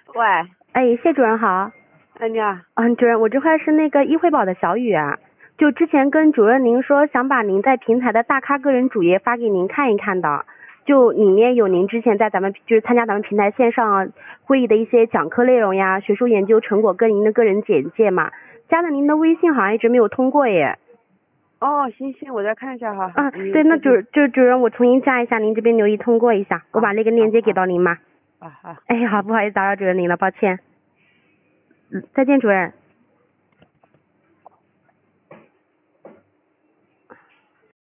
喂， 哎，谢主任好。 哎你好， 主任，我这块是那个易惠宝的小雨啊。就之前跟主任您说想把您在平台的大咖个人主页发给您看一看的，就里面有您之前在咱们就是参加咱们平台线上会议的一些讲课内容呀、学术研究成果跟您的个人简介嘛。加了您的微信好像一直没有通过耶。 哦，行行，我再看一下哈。 对，那主任我重新加一下，您这边留意通过一下，我把那个链接给到您嘛。 好。 哎，好，不好意思打扰主任您了，抱歉。再见主任。